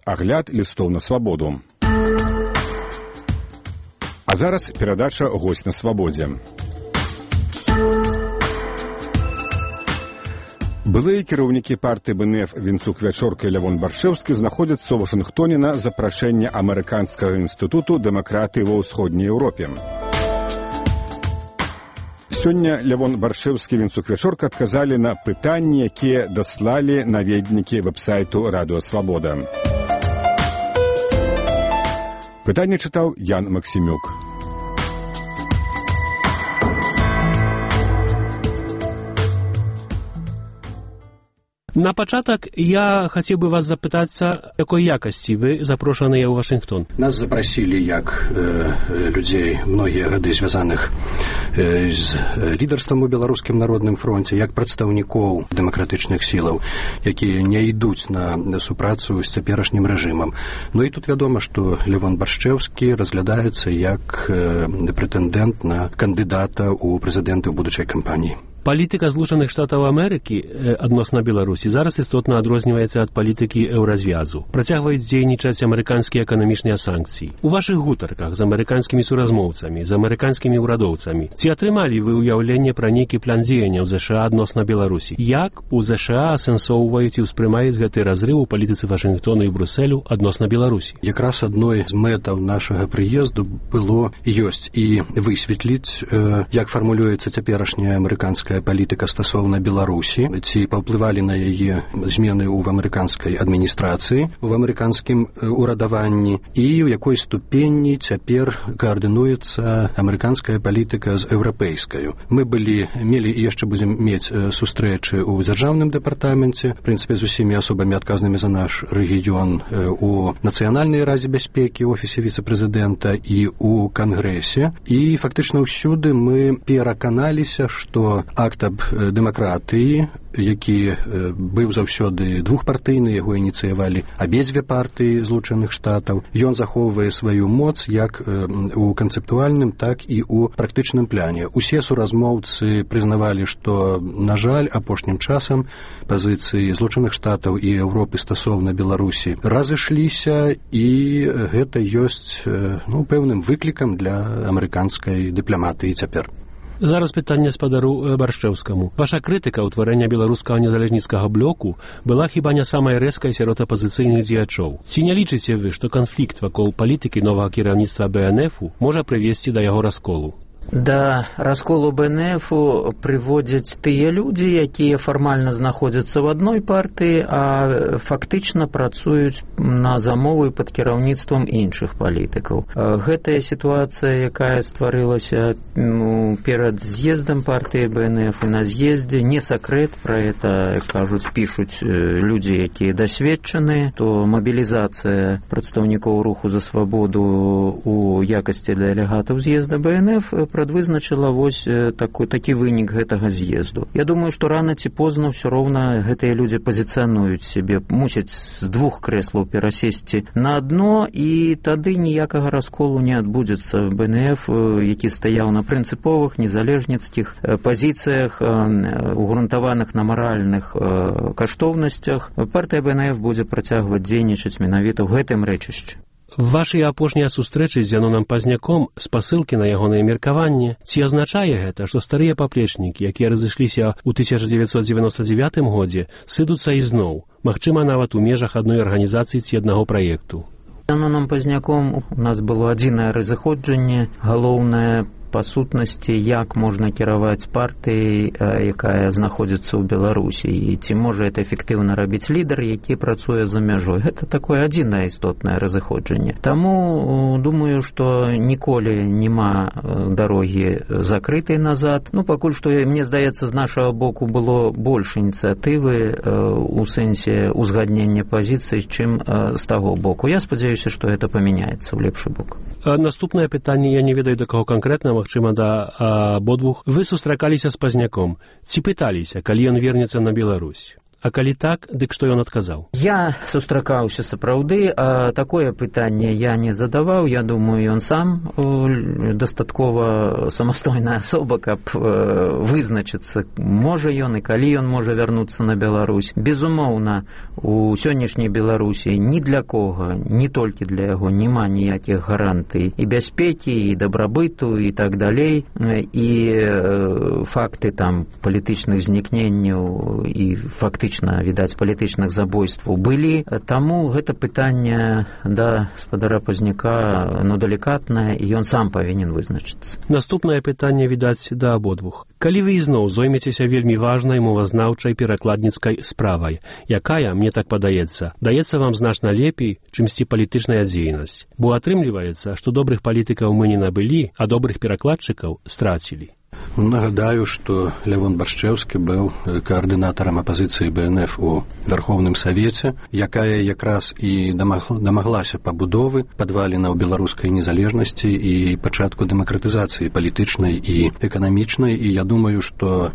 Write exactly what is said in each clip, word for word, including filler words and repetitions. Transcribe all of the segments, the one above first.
Агляд лістоў на свабоду. А зараз перадача «Госць на свабодзе». Былыя кіраўнікі партыі бэ эн эф Вінцук-Вячорка і Лявон Баршэўскі знаходзяцца ў Вашынгтоне на запрашэнне Амерыканскага інстытуту дэмакратыі ва ўсходняй Еўропе. Сёння Лявон Баршэўскі і Вінцук-Вячорка адказалі на пытанні, якія даслалі наведнікі вэб-сайту «Радыё Свабода». Пытанне чытаў Ян Максімюк. На пачатак я хацеў бы вас запытацца, якой якасці вы запрошаныя ў Вашынгтон. Нас запрасілі як э, людзей многія гады звязаных э, з лідарствам у беларускім народным фронце, як прадстаўнікоў дэмакратычных сілаў, якія не ідуць на супрацу з цяперашнім рэжымам. Ну і тут вядома, што Лявон Баршэўскі разглядаецца як э, прэтэндэнт на кандыдата ў прэзідэнты ў будучай кампаніі. Палітыка Злучаных Штатаў Амерыкі адносна Беларусі зараз істотна адрозніваецца ад палітыкі еўразвязу. Працягваюць дзейнічаць амерыканскія эканамічныя санкцыі. У вашых гутарках з амерыканскімі суразмоўцамі, з амерыканскімі ўрадоўцамі ці атрымалі вы ўяўленне пра нейкі план дзеянняў ЗША адносна Беларусі? Як у ЗША асэнсоўваюць і ўспрымаюць гэты разрыў у палітыцы Вашынгтона і Брусэлю адносна Беларусі? Якраз адной з мэтаў нашага прыезду было ёсць і высветліць, э, як фармулюецца цяперашняя амерыканская палітыка стасоўна Беларусі, ці паўплывалі на яе змены ў амерыканскай адміністрацыі, у амерыканскім урадаванні і ў якой ступені цяпер каардынуецца амерыканская палітыка з еўрапейскаю. Мы былі, мелі і яшчэ будзем мець сустрэчы ў дзяржаўным дэпартаменце, в прынцыпе, з усімі асобамі адказнымі за наш рэгіён у Нацыянальнай радзе бяспекі, ў офісе віцэ-прэзідэнта і ў Кангрэсе. І фактычна ўсюды мы пераканаліся, што акт аб дэмакратыі, які быў заўсёды двухпартыйны, яго ініцыявалі абедзве партыі Злучаных Штатаў, ён захоўвае сваю моц як у канцэптуальным, так і ў практычным пляне. Усе суразмоўцы прызнавалі, што, на жаль, апошнім часам пазіцыі Злучаных Штатаў і Еўропы стасоўна Беларусі разышліся, і гэта ёсць, ну, пэўным выклікам для амерыканскай дыпламатыі цяпер. Зараз пытанне спадару Баршэўскаму. Ваша крытыка ўтварэння беларускага незалежніцкага блоку была хіба не самай рэзкай сярод апазіцыйных дзеячоў. Ці не лічыце вы, што канфлікт вакол палітыкі новага кіраўніцтва бэ эн эфу можа прывесці да яго расколу? Да расколу бэ эн эфу прыводзяць тыя людзі, якія фармальна знаходзяцца ў адной партыі, а фактычна працуюць на замову пад кіраўніцтвам іншых палітыкаў. Гэтая сітуацыя, якая стварылася, ну, перад з'ездам партыі бэ эн эф і на з'ездзе, не сакрэт, пра гэта кажуць, пішуць людзі, якія дасведчаныя, то мабілізацыя прадстаўнікоў руху за свабоду у якасці дэлегатаў з'езда бэ эн эф прадвызначыла вось такі, такі вынік гэтага з'езду. Я думаю, што рана ці позна ўсё роўна гэтыя людзі пазіцыянуюць сябе, мусяць з двух крэслаў перасесці на адно, і тады ніякага расколу не адбудзецца. бэ эн эф, які стаяў на прынцыповых незалежніцкіх пазіцыях, угрунтаваных на маральных каштоўнасцях, партыя бэ эн эф будзе працягваць дзейнічаць менавіта ў гэтым рэчышчы. Вашыя апошнія сустрэчы з Зянонам Пазняком, спасылкі на ягонае меркаванне, ці азначае гэта, што старыя паплечнікі, якія разышліся ў тысяча дзевяцьсот дзевяноста дзевятым годзе, сыдуцца ізноў, магчыма, нават у межах адной арганізацыі ці аднаго праекту? З Зяноном Пазняком у нас было адзінае разыходжанне, галоўнае па сутнасці, як можна кіраваць партыяй, якая знаходзіцца ў Беларусі, і ці можа гэта эфектыўна рабіць лідар, які працуе за мяжой. Гэта такое адзінае істотнае разыходжанне. Таму думаю, што ніколі няма дарогі закрытай назад. Ну, пакуль што, мне здаецца, з нашага боку было больш ініцыятывы у сэнсе узгаднення пазіцый, чым з таго боку. Я спадзяюся, што гэта памяняецца ў лепшы бок. Наступнае пытанне, я не ведаю, да каго канкрэтна, магчыма, да абодвух. Вы сустракаліся з Пазняком. Ці пыталіся, калі ён вернецца на Беларусь? А калі так, дык што ён адказаў? Я сустракаўся сапраўды, а такое пытанне я не задаваў. Я думаю, ён сам дастаткова самастойная асоба, каб вызначыцца, можа ён і калі ён можа вярнуцца на Беларусь. Безумоўна, у сённяшняй Беларусі ні для кого, не толькі для яго, няма ніякіх гарантый і бяспекі, і дабрабыту, і так далей. І факты там палітычных знікненняў і фактычна відаць, палітычных забойстваў былі. Таму гэта пытанне да спадара Пазняка, ну, далікатнае, і ён сам павінен вызначыцца. Наступнае пытанне, відаць, да абодвух. Калі вы ізноў зоймецеся вельмі важнай мовазнаўчай перакладніцкай справай, якая, мне так падаецца, даецца вам значна лепей, чымсьці палітычная дзейнасць. Бо атрымліваецца, што добрых палітыкаў мы не набылі, а добрых перакладчыкаў страцілі. Нагадаю, што Лявон Баршчэўскі быў каардынатарам апазіцыі бэ эн эф у Вярхоўным Савеце, якая якраз і дамаглася пабудовы падвалінаў беларускай незалежнасці і пачатку дэмакратызацыі палітычнай і эканамічнай. І я думаю, што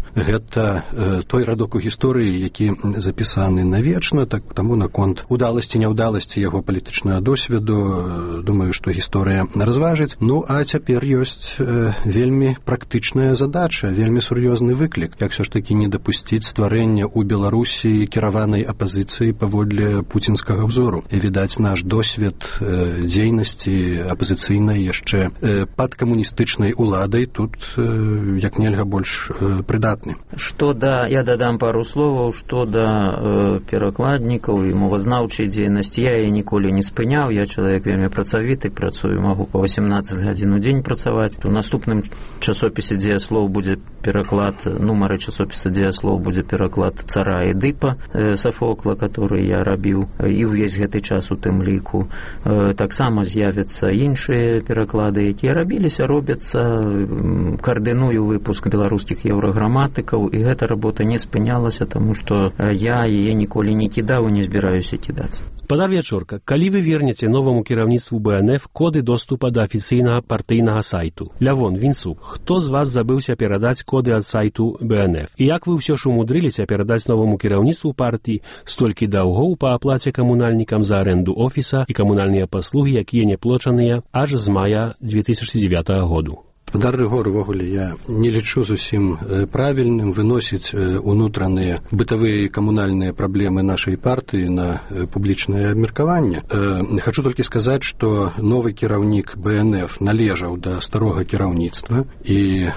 гэта той радок у гісторыі, які запісаны навечна, так таму наконт удаласці, няўдаласці яго палітычнага досведу, думаю, што гісторыя разважыць. Ну, а цяпер ёсць вельмі практычная задача, вельмі сур'ёзны выклік, як все ж такі не дапусціць стварэння ў Беларусі кіраванай апазіцыі паводле пуцінскага ўзору. І, відаць, наш досвед э, дзейнасці апазіцыйнай яшчэ э, пад камуністычнай уладай тут э, як нельга больш э, прыдатны. Што да, я дадам пару словаў, што да э, перакладнікаў і мовазнаўчай дзейнасці, я яе ніколі не спыняў, я чалавек вельмі працавіты, працую, магу па васемнаццаць гадзін у дзень працаваць. У наступным часопісе дзеяслоў будзе пераклад, нумары часопіса дзеяслоў будзе пераклад Цара Эдыпа э, Сафокла, который я рабіў і ўвесь гэты час у тым ліку. Э, таксама з'явяцца іншыя пераклады, якія рабіліся, робяцца, э, каардыную выпуск беларускіх еўраграматыкаў, і гэта работа не спынялася, таму што я яе ніколі не кідаў і не збіраюся кідаць. Спадар Вячорка, калі вы вернеце новаму кіраўніцтву бэ эн эф коды доступа да афіцыйнага партыйнага сайту? Лявон, Вінцук, хто з вас забыўся перадаць коды ад сайту бэ эн эф? І як вы ўсё ж умудрыліся перадаць новаму кіраўніцтву партыі столькі даўгоў па аплаце камунальнікам за арэнду офіса і камунальныя паслугі, якія не плочаныя аж з мая две тысячы дзевятага году? Спадар Рыгор, увогуле, я не лічу зусім правільным выносіць унутраныя бытавыя і камунальныя праблемы нашай партыі на публічнае абмеркаванне. Хачу толькі сказаць, што новы кіраўнік бэ эн эф належаў да старога кіраўніцтва і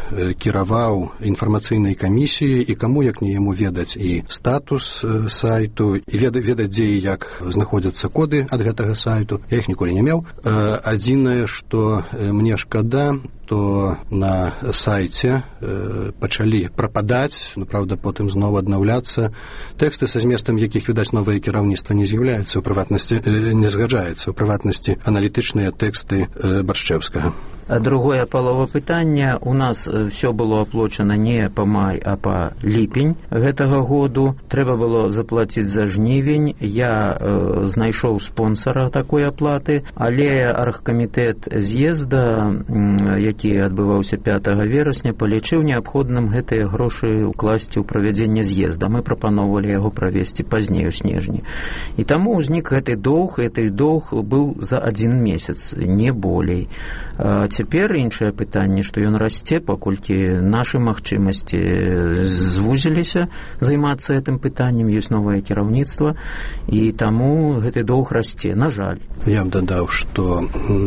кіраваў інфармацыйнай камісіяй, і каму, як не яму, ведаць і статус сайту, і ведаць, дзе і як знаходзяцца коды ад гэтага сайту. Я іх ніколі не меў. Адзінае, што мне шкада, то на сайце э, пачалі прападаць, ну, правда, потым зноў аднаўляцца тэксты, са зместам якіх, відаць, новае кіраўніцтва не з'яўляецца, у прыватнасці э, не згаджаецца, у прыватнасці аналітычныя тэксты э, Баршчэўскага. А другое палова пытання. У нас все было аплочана не па май, а па ліпень гэтага году. Трэба было заплаціць за жнівень. Я э, знайшоў спонсара такой аплаты, але аргкамітэт з'езда, э, які адбываўся пятага верасня, палічыў неабходным гэтыя грошы ўкласці ў правядзенне з'езда. Мы прапаноўвалі яго правесці пазней у снежні. І таму ўзнік гэты доўг, гэты доўг быў за адзін месяц, не болей. А цяпер іншае пытанне, што ён расце, паколькі нашы магчымасці звузіліся займацца гэтым пытаннем, ёсць новае кіраўніцтва, і таму гэты доўг расце, на жаль. Я б дадаў, што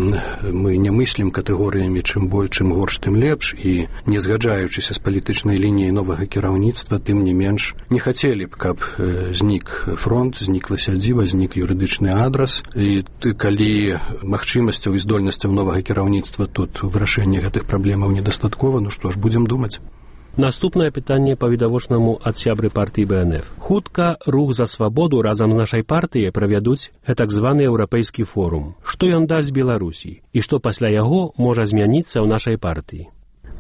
мы не мыслім катэгорыямі чым больш, чым горш, тым лепш, і не згаджаючыся з палітычнай лініяй новага кіраўніцтва, тым не менш не хацелі б, каб знік фронт, знікла сядзіба, знік юрыдычны адрас, і калі магчымасцяў і здольнасцяў новага кіраўніцтва тут вырашэнне гэтых праблемаў недастаткова, ну што ж, будзем думаць. Наступнае пытанне па відавочнаму ад сябры партыі бэ эн эф. Хутка рух за свабоду разам з нашай партыяй правядуць гэтак званы еўрапейскі форум. Што ён дасць Беларусі і што пасля яго можа змяніцца ў нашай партыі?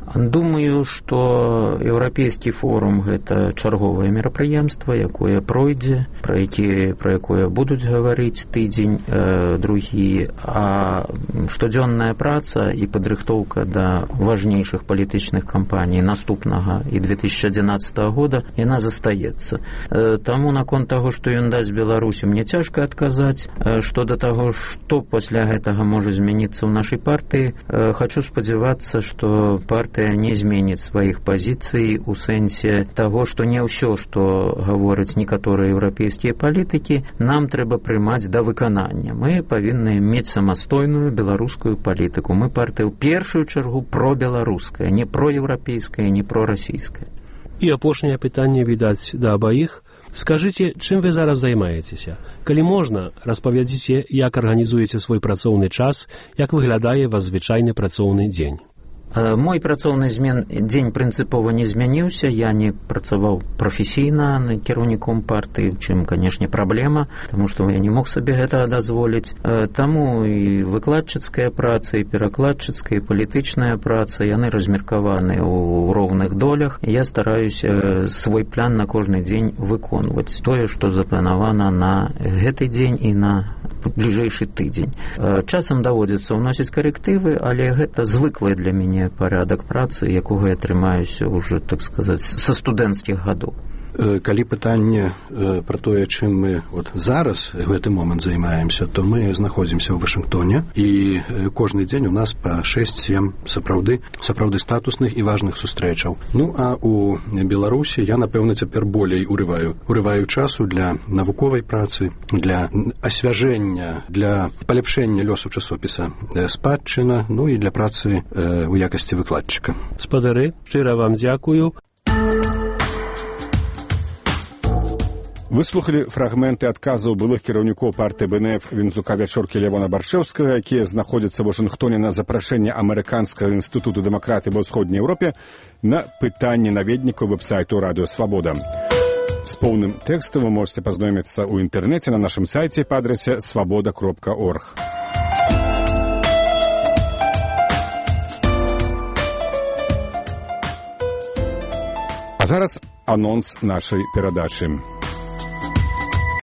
Думаю, што еўрапейскі форум гэта чарговае мерапрыемства, якое пройдзе, пра які, пра якое будуць гаварыць тыдзень э, другі, а штодзённая праца і падрыхтоўка да важнейшых палітычных кампаній наступнага і две тысячы адзінаццатага года яна застаецца. Э, таму наконт таго, што ён дасць Беларусі, мне цяжка адказаць. Э, што да таго, што пасля гэтага можа змяніцца ў нашай партыі, э, хачу спадзявацца, што партыя не зменіць сваіх пазіцый у сэнсе таго, што не ўсё, што гавораць некаторыя еўрапейскія палітыкі, нам трэба прымаць да выканання. Мы павінны мець самастойную беларускую палітыку. Мы партыя ў першую чаргу пробеларуская, не проеўрапейская, не прорасійская. І апошняе пытанне, відаць, да абаіх. Скажыце, чым вы зараз займаецеся? Калі можна, распавядзіце, як арганізуеце свой працоўны час, як выглядае ваш звычайны працоўны дзень. Мой працоўны змен дзень прынцыпова не змяніўся, я не працаваў прафесійна кіраўніком партыі, чым, канешне, праблема, таму што я не мог сабе гэтага дазволіць. Таму і выкладчыцкая праца, і перакладчыцкая, і палітычная праца, яны размеркаваны ў роўных долях. Я стараюся свой план на кожны дзень выконваць. Тое, што запланавана на гэты дзень і на бліжэйшы тыдзень. Часам даводзіцца ўносіць карэктывы, але гэта звыклы для мяне парядак працы, якога я трымаюся ўжо, так сказаць, са студэнцкіх гадоў. Калі пытанне пра тое, чым мы вот зараз в гэты момант займаемся, то мы знаходзімся ў Вашынгтоне, і кожны дзень у нас па шэсць-сем сапраўды сапраўды статусных і важных сустрэчаў. Ну а у Беларусі я, напэўна, цяпер болей урываю урываю часу для навуковай працы, для асвяжэння, для паляпшэння лёсу часопіса «Спадчына», ну і для працы ў якасці выкладчыка. Спадары, шчыра вам дзякую. Выслухалі фрагменты адказаў былых кіраўнікоў партыі БНФ Вінцука Вячоркі Лявона Баршэўскага, якія знаходзяцца ў Вашынгтоне на запрашэнне Амерыканскага інстытуту дэмакратыі ва ўсходняй Еўропе на пытанні наведнікаў вэб-сайту «Радыё Свабода». З поўным тэкстам вы можете пазнаёміцца ў інтэрнэце на нашым сайце па адрасе свабода кропка орг. А зараз анонс нашай перадачы.